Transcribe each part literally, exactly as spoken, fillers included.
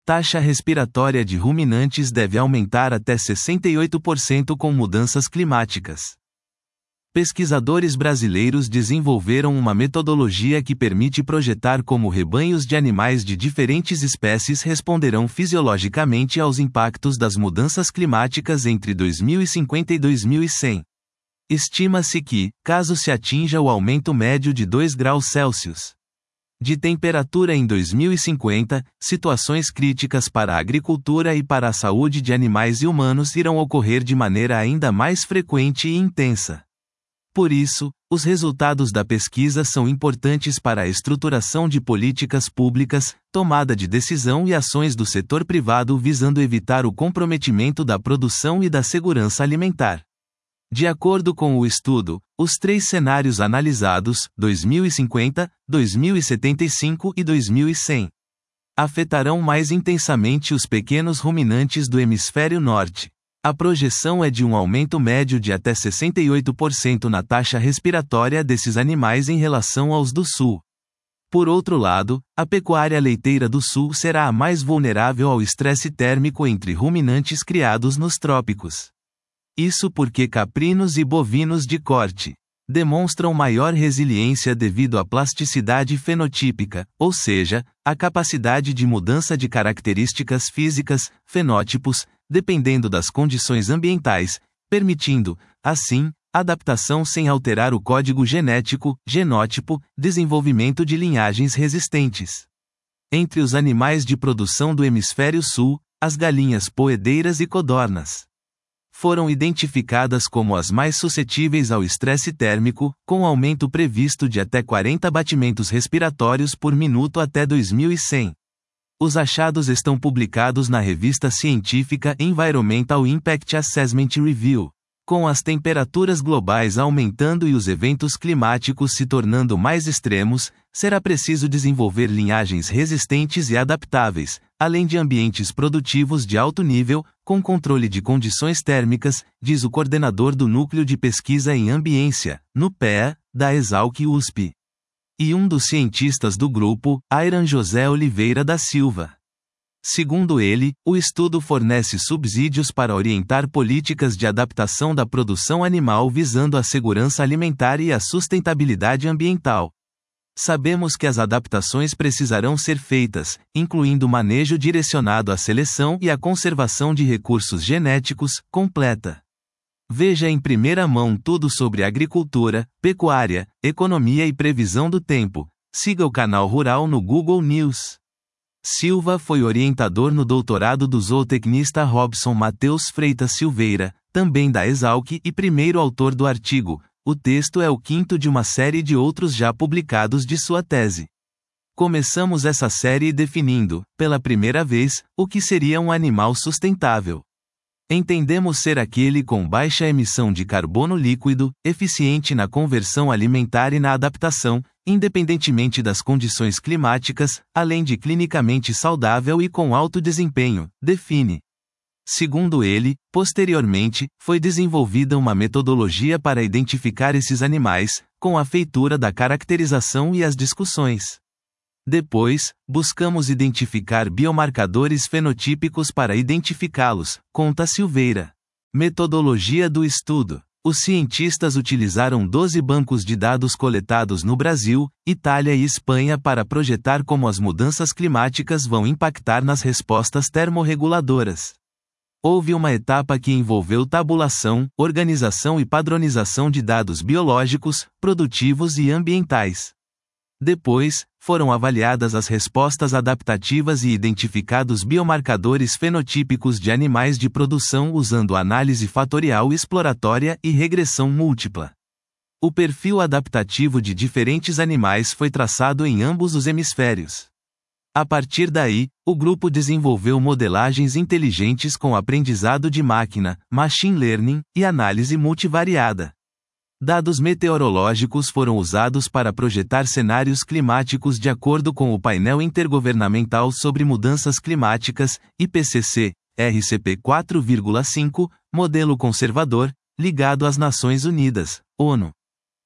Taxa respiratória de ruminantes deve aumentar até sessenta e oito por cento com mudanças climáticas. Pesquisadores brasileiros desenvolveram uma metodologia que permite projetar como rebanhos de animais de diferentes espécies responderão fisiologicamente aos impactos das mudanças climáticas entre dois mil e cinquenta e dois mil e cem. Estima-se que, caso se atinja o aumento médio de dois graus Celsius de temperatura em dois mil e cinquenta, situações críticas para a agricultura e para a saúde de animais e humanos irão ocorrer de maneira ainda mais frequente e intensa. Por isso, os resultados da pesquisa são importantes para a estruturação de políticas públicas, tomada de decisão e ações do setor privado visando evitar o comprometimento da produção e da segurança alimentar. De acordo com o estudo, os três cenários analisados, dois mil e cinquenta, dois mil e setenta e cinco e dois mil e cem, afetarão mais intensamente os pequenos ruminantes do hemisfério norte. A projeção é de um aumento médio de até sessenta e oito por cento na taxa respiratória desses animais em relação aos do sul. Por outro lado, a pecuária leiteira do sul será a mais vulnerável ao estresse térmico entre ruminantes criados nos trópicos. Isso porque caprinos e bovinos de corte demonstram maior resiliência devido à plasticidade fenotípica, ou seja, a capacidade de mudança de características físicas, fenótipos, dependendo das condições ambientais, permitindo, assim, adaptação sem alterar o código genético, genótipo, desenvolvimento de linhagens resistentes. Entre os animais de produção do hemisfério sul, as galinhas poedeiras e codornas foram identificadas como as mais suscetíveis ao estresse térmico, com aumento previsto de até quarenta batimentos respiratórios por minuto até dois mil e cem. Os achados estão publicados na revista científica Environmental Impact Assessment Review. Com as temperaturas globais aumentando e os eventos climáticos se tornando mais extremos, será preciso desenvolver linhagens resistentes e adaptáveis, além de ambientes produtivos de alto nível, com controle de condições térmicas, diz o coordenador do Núcleo de Pesquisa em Ambiência, no P E A, da Exalc U S P. E um dos cientistas do grupo, Ayran José Oliveira da Silva. Segundo ele, o estudo fornece subsídios para orientar políticas de adaptação da produção animal visando a segurança alimentar e a sustentabilidade ambiental. Sabemos que as adaptações precisarão ser feitas, incluindo manejo direcionado à seleção e à conservação de recursos genéticos, completa. Veja em primeira mão tudo sobre agricultura, pecuária, economia e previsão do tempo. Siga o canal Rural no Google News. Silva foi orientador no doutorado do zootecnista Robson Mateus Freitas Silveira, também da Exalc e primeiro autor do artigo. O texto é o quinto de uma série de outros já publicados de sua tese. Começamos essa série definindo, pela primeira vez, o que seria um animal sustentável. Entendemos ser aquele com baixa emissão de carbono líquido, eficiente na conversão alimentar e na adaptação, independentemente das condições climáticas, além de clinicamente saudável e com alto desempenho, define. Segundo ele, posteriormente, foi desenvolvida uma metodologia para identificar esses animais, com a feitura da caracterização e as discussões. Depois, buscamos identificar biomarcadores fenotípicos para identificá-los, conta Silveira. Metodologia do estudo. Os cientistas utilizaram doze bancos de dados coletados no Brasil, Itália e Espanha para projetar como as mudanças climáticas vão impactar nas respostas termorreguladoras. Houve uma etapa que envolveu tabulação, organização e padronização de dados biológicos, produtivos e ambientais. Depois, foram avaliadas as respostas adaptativas e identificados biomarcadores fenotípicos de animais de produção usando análise fatorial exploratória e regressão múltipla. O perfil adaptativo de diferentes animais foi traçado em ambos os hemisférios. A partir daí, o grupo desenvolveu modelagens inteligentes com aprendizado de máquina, machine learning, e análise multivariada. Dados meteorológicos foram usados para projetar cenários climáticos de acordo com o Painel Intergovernamental sobre Mudanças Climáticas, I P C C, R C P quatro vírgula cinco, modelo conservador, ligado às Nações Unidas, ONU.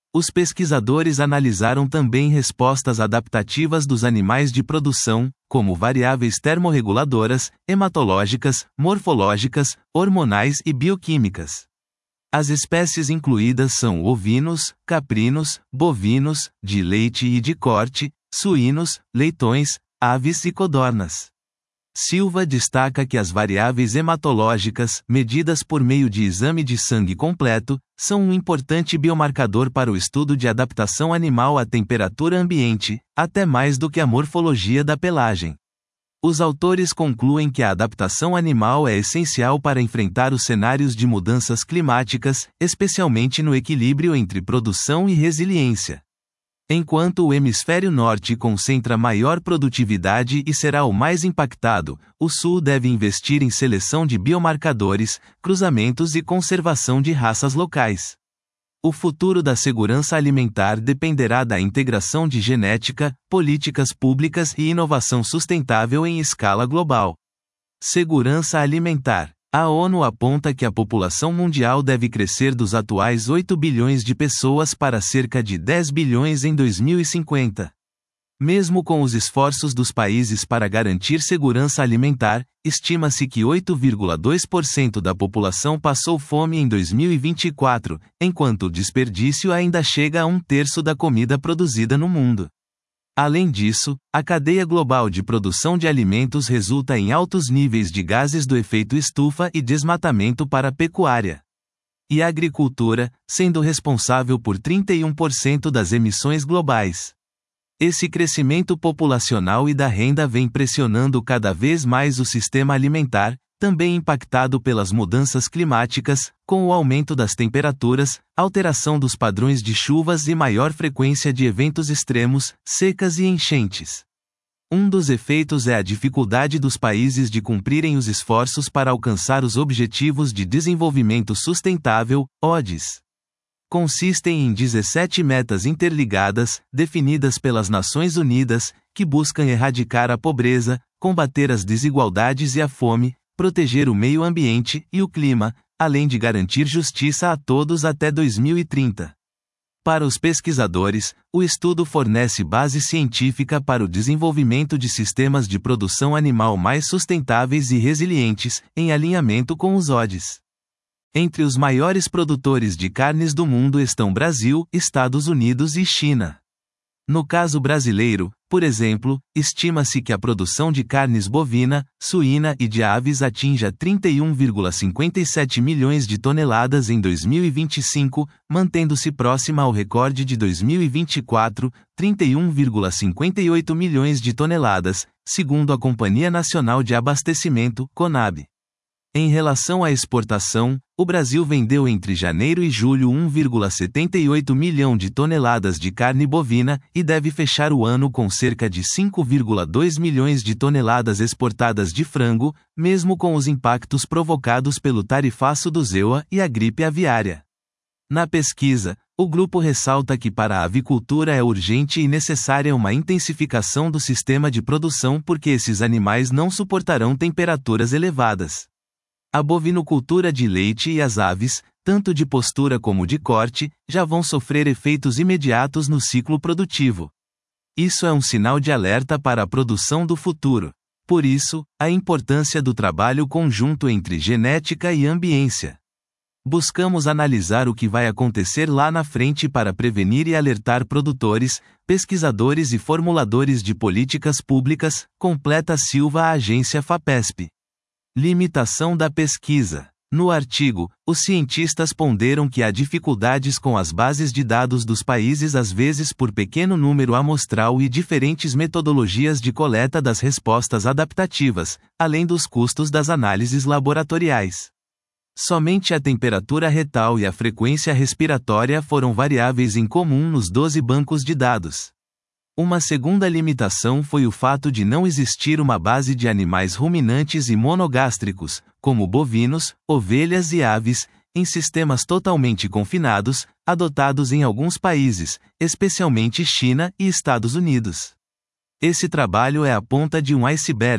Os pesquisadores analisaram também respostas adaptativas dos animais de produção, como variáveis termorreguladoras, hematológicas, morfológicas, hormonais e bioquímicas. As espécies incluídas são ovinos, caprinos, bovinos, de leite e de corte, suínos, leitões, aves e codornas. Silva destaca que as variáveis hematológicas, medidas por meio de exame de sangue completo, são um importante biomarcador para o estudo de adaptação animal à temperatura ambiente, até mais do que a morfologia da pelagem. Os autores concluem que a adaptação animal é essencial para enfrentar os cenários de mudanças climáticas, especialmente no equilíbrio entre produção e resiliência. Enquanto o hemisfério norte concentra maior produtividade e será o mais impactado, o sul deve investir em seleção de biomarcadores, cruzamentos e conservação de raças locais. O futuro da segurança alimentar dependerá da integração de genética, políticas públicas e inovação sustentável em escala global. Segurança alimentar. A ONU aponta que a população mundial deve crescer dos atuais oito bilhões de pessoas para cerca de dez bilhões em dois mil e cinquenta. Mesmo com os esforços dos países para garantir segurança alimentar, estima-se que oito vírgula dois por cento da população passou fome em dois mil e vinte e quatro, enquanto o desperdício ainda chega a um terço da comida produzida no mundo. Além disso, a cadeia global de produção de alimentos resulta em altos níveis de gases do efeito estufa e desmatamento para a pecuária e a agricultura, sendo responsável por trinta e um por cento das emissões globais. Esse crescimento populacional e da renda vem pressionando cada vez mais o sistema alimentar, também impactado pelas mudanças climáticas, com o aumento das temperaturas, alteração dos padrões de chuvas e maior frequência de eventos extremos, secas e enchentes. Um dos efeitos é a dificuldade dos países de cumprirem os esforços para alcançar os Objetivos de Desenvolvimento Sustentável, O D S. Consistem em dezessete metas interligadas, definidas pelas Nações Unidas, que buscam erradicar a pobreza, combater as desigualdades e a fome, proteger o meio ambiente e o clima, além de garantir justiça a todos até dois mil e trinta. Para os pesquisadores, o estudo fornece base científica para o desenvolvimento de sistemas de produção animal mais sustentáveis e resilientes, em alinhamento com os O D S. Entre os maiores produtores de carnes do mundo estão Brasil, Estados Unidos e China. No caso brasileiro, por exemplo, estima-se que a produção de carnes bovina, suína e de aves atinja trinta e um vírgula cinquenta e sete milhões de toneladas em dois mil e vinte e cinco, mantendo-se próxima ao recorde de dois mil e vinte e quatro, trinta e um vírgula cinquenta e oito milhões de toneladas, segundo a Companhia Nacional de Abastecimento, CONAB. Em relação à exportação, o Brasil vendeu entre janeiro e julho um vírgula setenta e oito milhão de toneladas de carne bovina e deve fechar o ano com cerca de cinco vírgula dois milhões de toneladas exportadas de frango, mesmo com os impactos provocados pelo tarifaço do ZEUA e a gripe aviária. Na pesquisa, o grupo ressalta que para a avicultura é urgente e necessária uma intensificação do sistema de produção porque esses animais não suportarão temperaturas elevadas. A bovinocultura de leite e as aves, tanto de postura como de corte, já vão sofrer efeitos imediatos no ciclo produtivo. Isso é um sinal de alerta para a produção do futuro. Por isso, a importância do trabalho conjunto entre genética e ambiência. Buscamos analisar o que vai acontecer lá na frente para prevenir e alertar produtores, pesquisadores e formuladores de políticas públicas, completa Silva a agência FAPESP. Limitação da pesquisa. No artigo, os cientistas ponderam que há dificuldades com as bases de dados dos países às vezes por pequeno número amostral e diferentes metodologias de coleta das respostas adaptativas, além dos custos das análises laboratoriais. Somente a temperatura retal e a frequência respiratória foram variáveis em comum nos doze bancos de dados. Uma segunda limitação foi o fato de não existir uma base de animais ruminantes e monogástricos, como bovinos, ovelhas e aves, em sistemas totalmente confinados, adotados em alguns países, especialmente China e Estados Unidos. Esse trabalho é a ponta de um iceberg.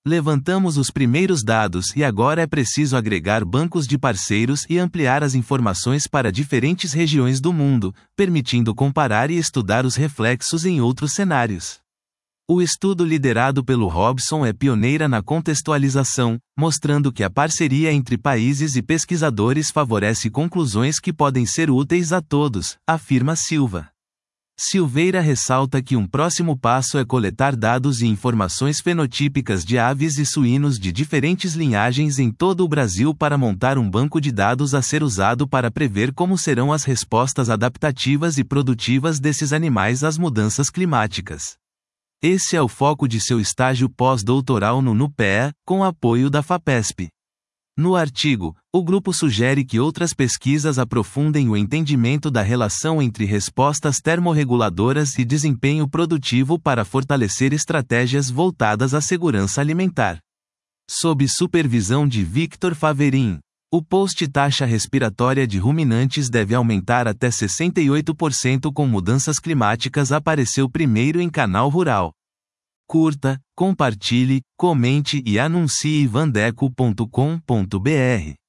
Levantamos os primeiros dados e agora é preciso agregar bancos de parceiros e ampliar as informações para diferentes regiões do mundo, permitindo comparar e estudar os reflexos em outros cenários. O estudo liderado pelo Robson é pioneira na contextualização, mostrando que a parceria entre países e pesquisadores favorece conclusões que podem ser úteis a todos, afirma Silva. Silveira ressalta que um próximo passo é coletar dados e informações fenotípicas de aves e suínos de diferentes linhagens em todo o Brasil para montar um banco de dados a ser usado para prever como serão as respostas adaptativas e produtivas desses animais às mudanças climáticas. Esse é o foco de seu estágio pós-doutoral no NUPEA, com apoio da FAPESP. No artigo, o grupo sugere que outras pesquisas aprofundem o entendimento da relação entre respostas termorreguladoras e desempenho produtivo para fortalecer estratégias voltadas à segurança alimentar. Sob supervisão de Victor Faverin, o post taxa respiratória de ruminantes deve aumentar até sessenta e oito por cento com mudanças climáticas apareceu primeiro em Canal Rural. Curta, compartilhe, comente e anuncie vandeco ponto com ponto br.